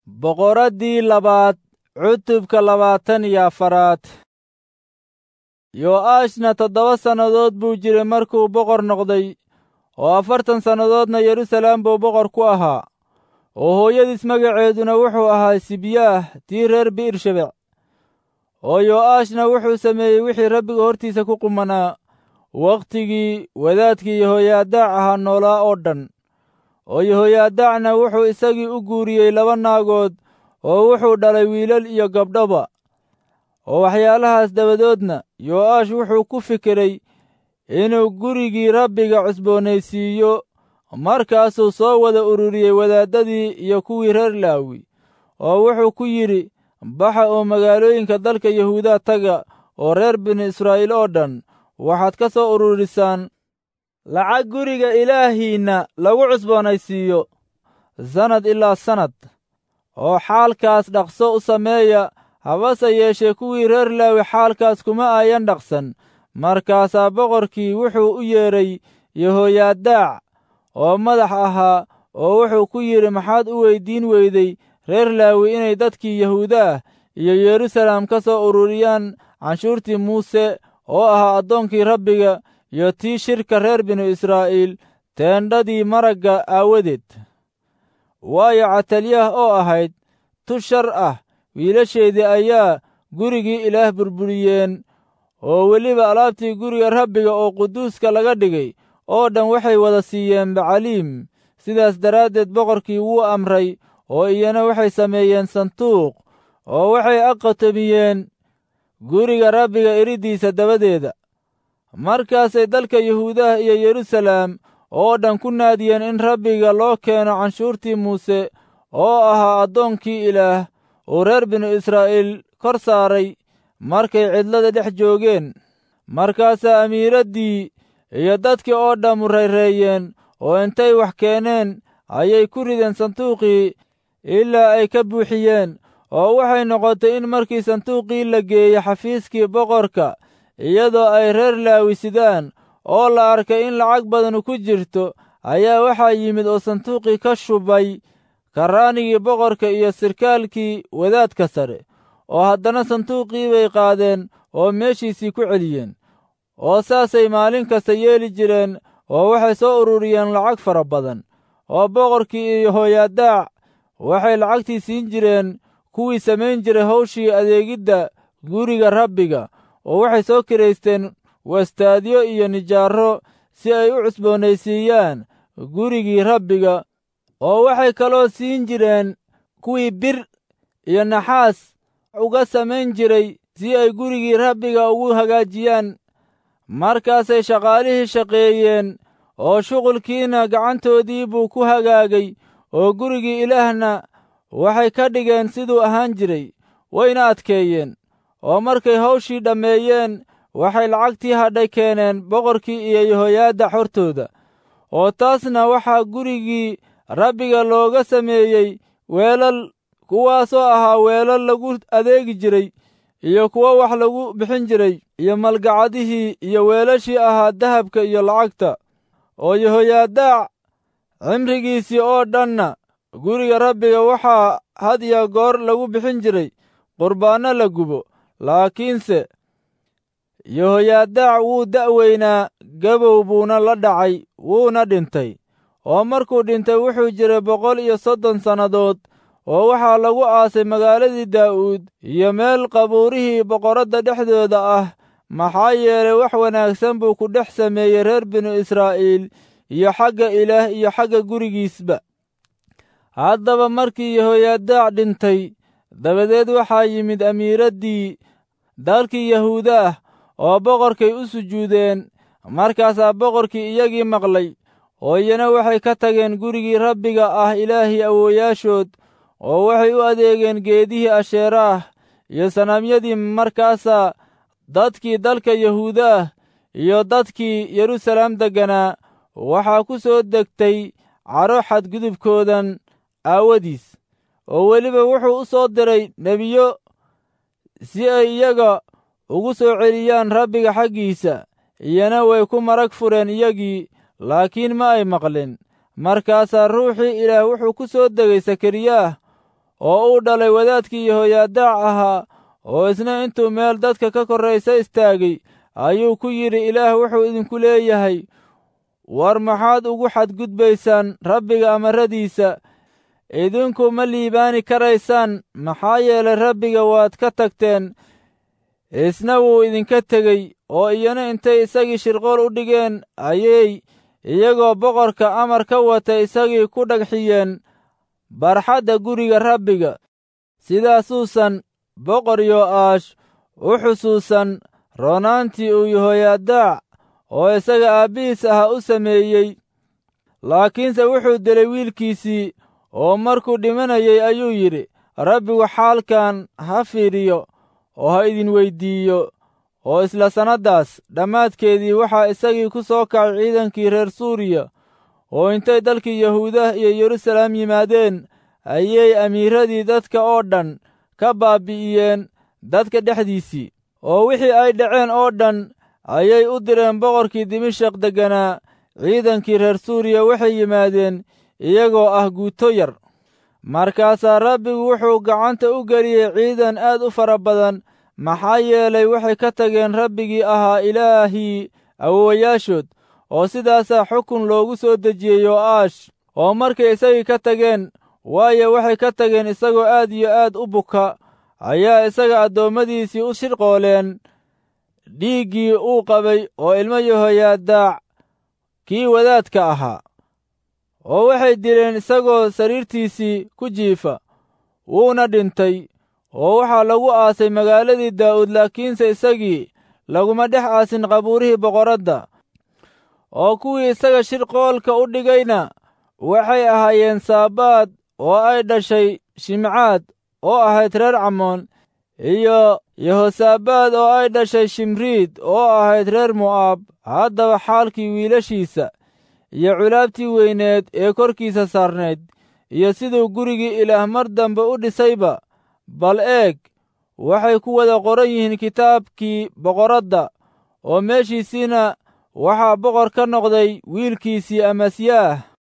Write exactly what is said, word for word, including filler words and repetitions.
boqoraddii labaad cutubka labaatan iyo afaraad. yo'aashna toddoba sannadood buu jiray markuu boqor noqday, oo afartan sannadoodna yeruusalaam buu boqor ku ahaa. oo hooyadiis magaceeduna wuxuu ahaa sibyaah tii reer bi'ershebec. oo yo'aashna wuxuu sameeyey wixii rabbiga hortiisa ku qumanaa wakhtigii wadaadkii yehoyaadaac ahaa noolaa oo dhan. oo yehoyaadaacna wuxuu isagii u guuriyey laba naagood, oo wuxuu dhalay wiilal iyo gabdhoba. oo waxyaalahaas dabadoodna yo'aash wuxuu ku fikiray inuu gurigii rabbiga cusboonaysiiyo. markaasuu soo wada ururiyey wadaaddadii iyo kuwii reer laawi, oo wuxuu ku yidhi, baxa oo magaalooyinka dalka yahuuda taga, oo reer binu israa'iil oo dhan waxaad ka soo ururisaan lacag guriga ilaahiinna lagu cusboonaysiiyo sannad ilaa sannad. oo xaalkaas dhaqso u sameeya, habase yeeshee kuwii reer laawi xaalkaas kuma ayan dhaqsan. markaasaa boqorkii wuxuu u yeedhay yehoyaadaac oo madax ahaa, oo wuxuu ku yidhi, maxaad u weyddiin weyday reer laawi inay dadkii yahuuda ah iyo yeruusalaam ka soo ururiyaan canshuurtii muuse oo ahaa addoonkii rabbiga, iyo tii shirka reer binu israa'iil teendhadii maragga aawadeed? waayo catalyaah oo ahayd tu shar ah wiilasheedii ayaa gurigii ilaah burburiyeen, oo weliba alaabtii guriga rabbiga oo quduuska laga dhigay oo dhan waxay wada siiyeen bacaliim. sidaas daraaddeed boqorkii wuu amray, oo iyana waxay sameeyeen sanduuq, oo waxay aqotomiyeen guriga rabbiga iriddiisa dabadeeda. markaasay dalka yahuudaha iyo yeruusalaam oo dhan ku naadiyeen in rabbiga loo keeno canshuurtii muuse oo ahaa addoonkii ilaah uu reer binu israa'iil kor saaray markay cidlada dhex joogeen. markaasaa amiiraddii iyo dadkii oo dhammu rayreeyeen, oo intay wax keeneen ayay ku rideen sanduuqii ilaa ay ka buuxiyeen. oo waxay noqotay in markii sanduuqii la geeyey xafiiskii boqorka, iyadoo ay reer laawi sidaan, oo la arkay in lacag badanu ku jirto, ayaa waxaa yimid oo sanduuqii ka shubay karraanigii boqorka iyo sirkaalkii wadaadka sare. oo haddana sanduuqii bay qaadeen oo meeshiisii ku celiyeen. oo saasay maalin kasta yeeli jireen, oo waxay soo ururiyeen lacag fara badan. oo boqorkii iyo yehoyaadaac waxay lacagtii siin jireen kuwii samayn jiray hawshii adeegidda guriga rabbiga, oo waxay soo kiraysteen wastaadyo iyo nijaarro si ay u cusboonaysiiyaan gurigii rabbiga. oo waxay kaloo siin jireen kuwii bir iyo naxaas uga samayn jiray si ay gurigii rabbiga ugu hagaajiyaan. markaasay shaqaalihii shaqeeyeen, oo shuqulkiina gacantoodii buu ku hagaagay, oo gurigii ilaahna waxay ka dhigeen siduu ahaan jiray, wayna adkeeyeen. oo markay hawshii dhammeeyeen, waxay lacagtii hadhay keeneen boqorkii iyo yehoyaadac hortooda. oo taasna waxaa gurigii rabbiga looga sameeyey weelal, kuwaasoo ahaa weelal lagu adeegi jiray, iyo kuwo wax lagu bixin jiray, iyo malgacadihii iyo weelashii ahaa dahabka iyo lacagta. oo yehoyaadaac cimrigiisii oo dhanna guriga rabbiga waxaa had iyo goor lagu bixin jiray qurbaanno la gubo. laakiinse yehoyaadaac wuu da'weynaa, gabow buuna la dhacay, wuuna dhintay. oo markuu dhintay wuxuu jiray boqol iyo soddon sannadood. oo waxaa lagu aasay magaaladii daa'uud iyo meel qabuurihii boqoradda dhexdooda ah, maxaa yeelay wax wanaagsan buu ku dhex sameeyey reer binu israa'iil, iyo xagga ilaah iyo xagga gurigiisba. haddaba markii yehoyaadaac dhintay dabadeed, waxaa yimid amiiraddii dalkii yahuuda ah, oo boqorkay u sujuudeen. markaasaa boqorkii iyagii maqlay, oo iyana waxay ka tageen gurigii rabbiga ah ilaahii awoowayaashood, oo waxay u adeegeen geedihii asheeraah iyo sanamyadii. markaasaa dadkii dalka yahuuda ah iyo dadkii yeruusalaam degganaa waxaa ku soo degtay caro xadgudubkoodan aawadiis. oo weliba wuxuu u soo diray nebiyo si ay iyaga ugu soo celiyaan rabbiga xaggiisa, iyana way ku marag fureen iyagii, laakiin ma ay maqlin. markaasaa ruuxii ilaah wuxuu ku soo degay sakariyaah, oo uu dhalay wadaadkii Yehoyaadaac ahaa, oo isna intuu meel dadka ka korraysa istaagay ayuu ku yidhi, ilaah wuxuu idinku leeyahay, war maxaad ugu xadgudbaysaan rabbiga amaradiisa? idinku ma liibaani karaysaan, maxaa yeelay rabbiga waad ka tagteen, isna wuu idinka tegey. oo iyana intay isagii shirqool u dhigeen ayay iyagoo boqorka amar ka wata isagii ku dhagxiyeen barxadda guriga rabbiga. sidaasuusan boqor yo'aash u xusuusan roonaantii uu Yehoyaadaac oo isaga aabbihiis ahaa u sameeyey, laakiinse wuxuu dilay wiilkiisii, oo markuu dhimanayay ayuu yidhi, rabbigu xaalkan ha fiidhiyo oo ha idin weyddiiyo. oo isla sannaddaas dhammaadkeedii waxaa isagii ku soo kacay ciidankii reer Suuriya, oo intay dalkii Yahuudah iyo Yeruusaalem yimaadeen ayay amiiradii dadka oo dhan ka baabi'iyeen dadka dhexdiisii. oo wixii ay dhaceen oo dhan ayay u direen boqorkii Dimashaq degganaa. ciidankii reer Suuriya waxay yimaadeen iyagoo ah guuto yar. markaasaa rabbigu wuxuu gacanta u geliyey ciidan aad u fara badan, maxaa yeelay waxay ka tageen rabbigii ahaa ilaahii awowayaashood. oo sidaasaa xukun loogu soo dejiyey yo'aash. oo markay isagii ka tageen, waayo waxay ka tageen isagoo aad iyo aad u buka, ayaa isaga addoommadiisii u shirqooleen dhiiggii uu qabay oo ilmo Yehoyaadaac kii wadaadka ahaa. oo waxay dileen isagoo sariirtiisii ku jiifa, wuuna dhintay. oo waxaa lagu aasay magaaladii daa'uud, laakiinse isagii laguma dhex aasin qabuurihii boqoradda. oo kuwii isaga shirqoolka u dhigayna waxay ahaayeen Saabaad oo ay dhashay Shimcaad oo ahayd reer Camoon, iyo Yehosaabaad oo ay dhashay Shimriid oo ahayd reer Mo'aab. haddaba xaalkii wiilashiisa iyo culaabtii weyneed ee korkiisa saarnayd, iyo siduu gurigii Ilaah mar dambe u dhisayba, bal eeg, waxay ku wada qoran yihiin kitaabkii boqoradda. oo meeshiisiina waxaa boqor ka noqday wiilkiisii Amasyaah.